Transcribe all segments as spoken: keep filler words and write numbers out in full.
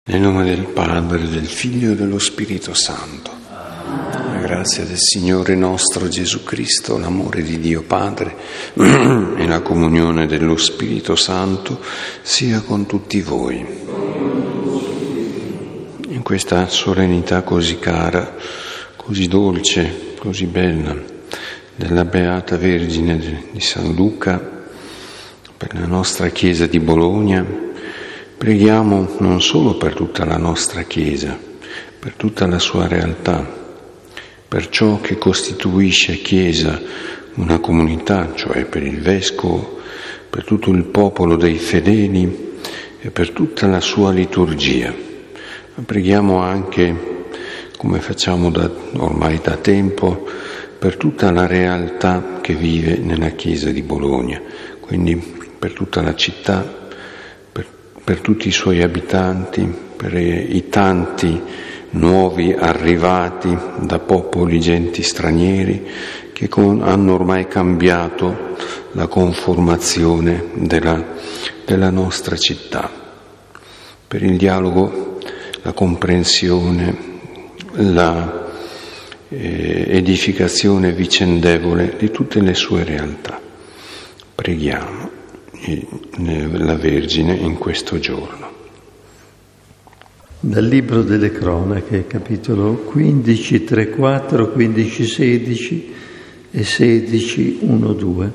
Nel nome del Padre, del Figlio e dello Spirito Santo. La grazia del Signore nostro Gesù Cristo, l'amore di Dio Padre e la comunione dello Spirito Santo sia con tutti voi. In questa solennità così cara, così dolce, così bella, della Beata Vergine di San Luca, per la nostra Chiesa di Bologna, preghiamo non solo per tutta la nostra Chiesa, per tutta la sua realtà, per ciò che costituisce Chiesa, una comunità, cioè per il Vescovo, per tutto il popolo dei fedeli e per tutta la sua liturgia. Ma preghiamo anche, come facciamo da, ormai da tempo, per tutta la realtà che vive nella Chiesa di Bologna, quindi per tutta la città, per tutti i suoi abitanti, per i tanti nuovi arrivati da popoli, genti stranieri che con, hanno ormai cambiato la conformazione della, della nostra città, per il dialogo, la comprensione, la eh, edificazione vicendevole di tutte le sue realtà. Preghiamo la Vergine in questo giorno. Dal Libro delle Cronache, capitolo quindici, tre, quattro, quindici, sedici e sedici, uno, due.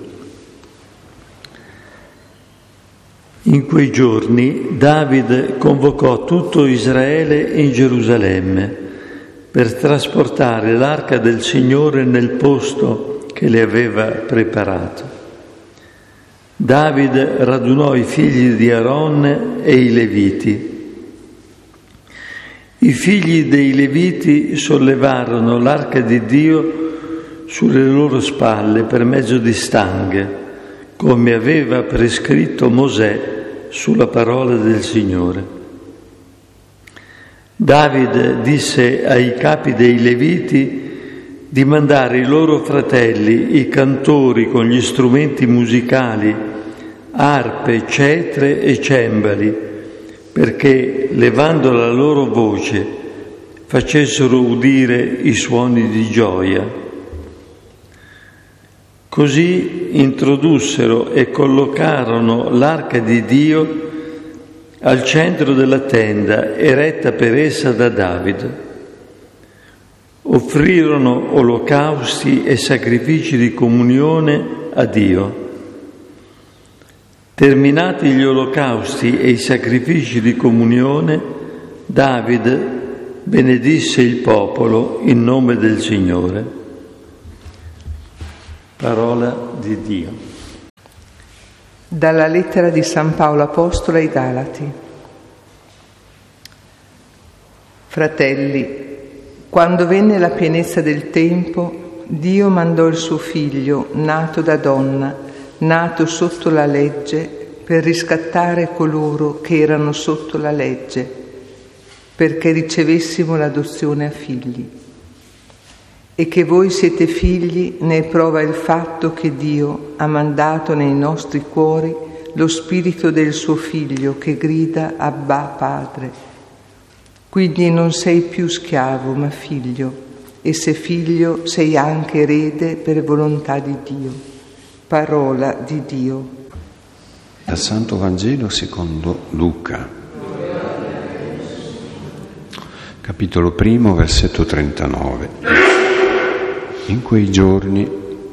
In quei giorni Davide convocò tutto Israele in Gerusalemme per trasportare l'arca del Signore nel posto che le aveva preparato. Davide radunò i figli di Aaron e i Leviti. I figli dei Leviti sollevarono l'arca di Dio sulle loro spalle per mezzo di stanghe, come aveva prescritto Mosè sulla parola del Signore. Davide disse ai capi dei Leviti di mandare i loro fratelli, i cantori con gli strumenti musicali, arpe, cetre e cembali, perché, levando la loro voce, facessero udire i suoni di gioia. Così introdussero e collocarono l'arca di Dio al centro della tenda, eretta per essa da Davide. Offrirono olocausti e sacrifici di comunione a Dio. Terminati gli olocausti e i sacrifici di comunione, Davide benedisse il popolo in nome del Signore. Parola di Dio. Dalla lettera di San Paolo Apostolo ai Galati. Fratelli, quando venne la pienezza del tempo, Dio mandò il suo Figlio, nato da donna, nato sotto la legge, per riscattare coloro che erano sotto la legge, perché ricevessimo l'adozione a figli. E che voi siete figli ne è prova il fatto che Dio ha mandato nei nostri cuori lo spirito del suo Figlio che grida Abba Padre. Quindi non sei più schiavo ma figlio, e se figlio sei anche erede per volontà di Dio. Parola di Dio. Dal Santo Vangelo secondo Luca, capitolo primo, versetto trentanove. In quei giorni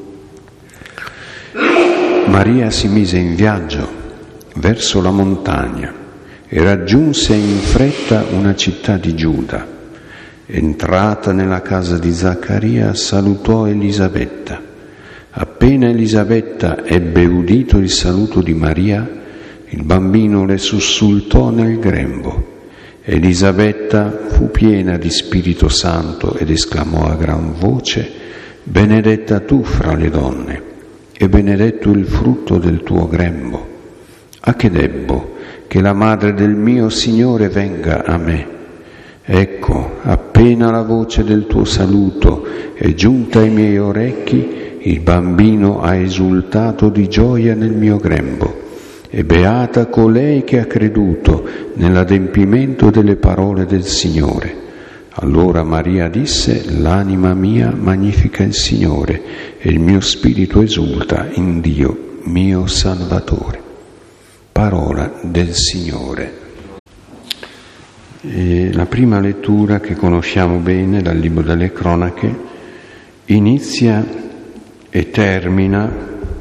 Maria si mise in viaggio verso la montagna e raggiunse in fretta una città di Giuda. Entrata nella casa di Zaccaria, salutò Elisabetta. Appena Elisabetta ebbe udito il saluto di Maria, il bambino le sussultò nel grembo. Elisabetta fu piena di Spirito Santo ed esclamò a gran voce: benedetta tu fra le donne, e benedetto il frutto del tuo grembo. A che debbo che la madre del mio Signore venga a me? Ecco, appena la voce del tuo saluto è giunta ai miei orecchi, il bambino ha esultato di gioia nel mio grembo. e beata colei che ha creduto nell'adempimento delle parole del Signore. Allora Maria disse: l'anima mia magnifica il Signore e il mio spirito esulta in Dio, mio Salvatore. Parola del Signore. E la prima lettura che conosciamo bene dal Libro delle Cronache inizia e termina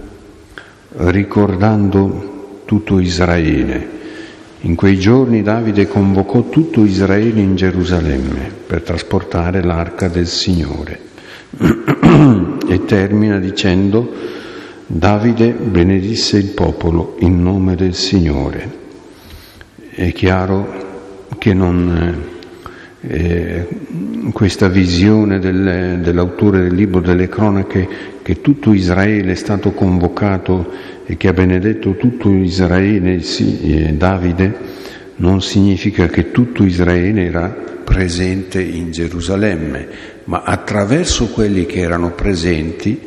ricordando tutto Israele. In quei giorni Davide convocò tutto Israele in Gerusalemme per trasportare l'arca del Signore e termina dicendo: Davide benedisse il popolo in nome del Signore. È chiaro che non eh, questa visione del, dell'autore del Libro delle Cronache, che tutto Israele è stato convocato e che ha benedetto tutto Israele, sì, eh, Davide, non significa che tutto Israele era presente in Gerusalemme, ma attraverso quelli che erano presenti,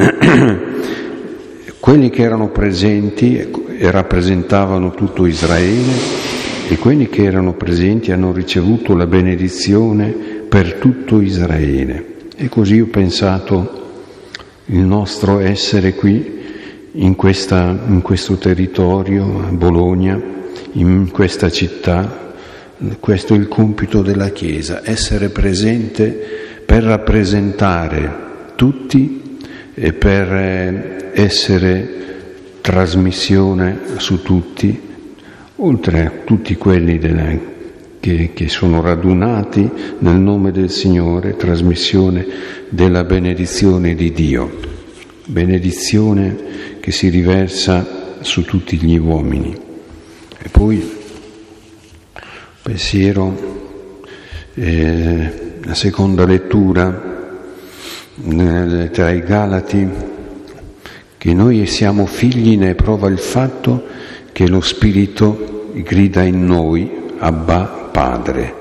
quelli che erano presenti e rappresentavano tutto Israele, e quelli che erano presenti hanno ricevuto la benedizione per tutto Israele. E così ho pensato il nostro essere qui in, questa, in questo territorio, a Bologna, in questa città. Questo è il compito della Chiesa, essere presente per rappresentare tutti e per essere trasmissione su tutti, oltre a tutti quelli della, che, che sono radunati nel nome del Signore, trasmissione della benedizione di Dio, benedizione che si riversa su tutti gli uomini. E poi pensiero, eh, la seconda lettura nel, tra i Galati, che noi siamo figli, ne prova il fatto che lo Spirito grida in noi: Abba, Padre.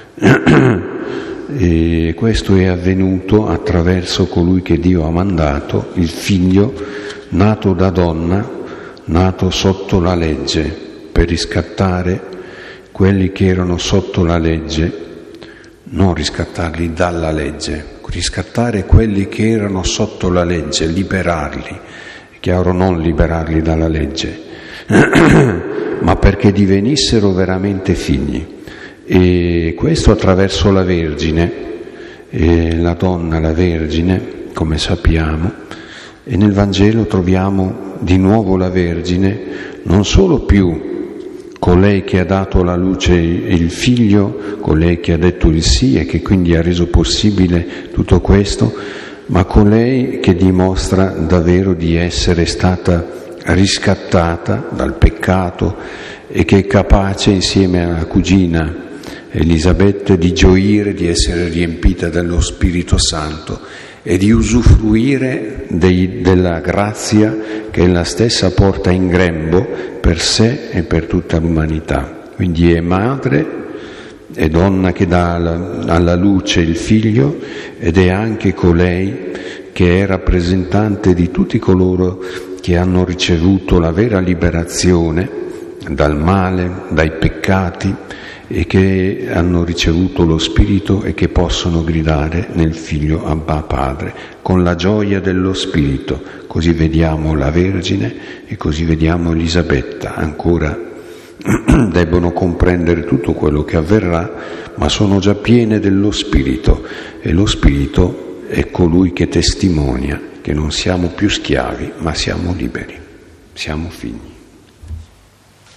E questo è avvenuto attraverso colui che Dio ha mandato, il Figlio, nato da donna, nato sotto la legge, per riscattare quelli che erano sotto la legge, non riscattarli dalla legge, riscattare quelli che erano sotto la legge, liberarli, è chiaro, non liberarli dalla legge, ma perché divenissero veramente figli. E questo attraverso la Vergine, e la donna, la Vergine, come sappiamo, e nel Vangelo troviamo di nuovo la Vergine, non solo più colei che ha dato alla luce il Figlio, colei che ha detto il sì e che quindi ha reso possibile tutto questo, ma colei che dimostra davvero di essere stata riscattata dal peccato e che è capace, insieme alla cugina Elisabetta, di gioire di essere riempita dello Spirito Santo e di usufruire dei, della grazia che ella stessa porta in grembo per sé e per tutta l'umanità. Quindi è madre, è donna che dà alla, alla luce il Figlio, ed è anche colei che è rappresentante di tutti coloro che hanno ricevuto la vera liberazione dal male, dai peccati, e che hanno ricevuto lo Spirito e che possono gridare nel Figlio Abba Padre, con la gioia dello Spirito. Così vediamo la Vergine e così vediamo Elisabetta, ancora debbono comprendere tutto quello che avverrà, ma sono già piene dello Spirito, e lo Spirito è colui che testimonia che non siamo più schiavi, ma siamo liberi, siamo figli.